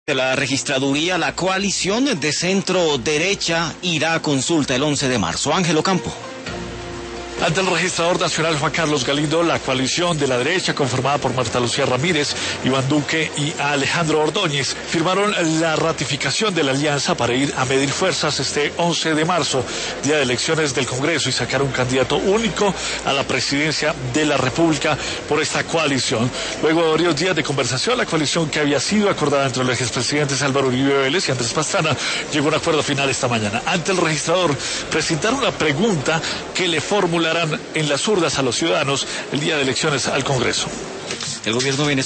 De la registraduría, la coalición de centro derecha irá a consulta el 11 de marzo. Ángelo Campo. Ante el registrador nacional Juan Carlos Galindo, la coalición de la derecha, conformada por Marta Lucía Ramírez, Iván Duque y Alejandro Ordóñez, firmaron la ratificación de la alianza para ir a medir fuerzas este 11 de marzo, día de elecciones del Congreso, y sacar un candidato único a la presidencia de la República por esta coalición. Luego de varios días de conversación, la coalición que había sido acordada entre los expresidentes Álvaro Uribe Vélez y Andrés Pastrana llegó a un acuerdo final esta mañana. Ante el registrador presentaron una pregunta que le formularán en las urnas a los ciudadanos el día de elecciones al Congreso. El gobierno venezolano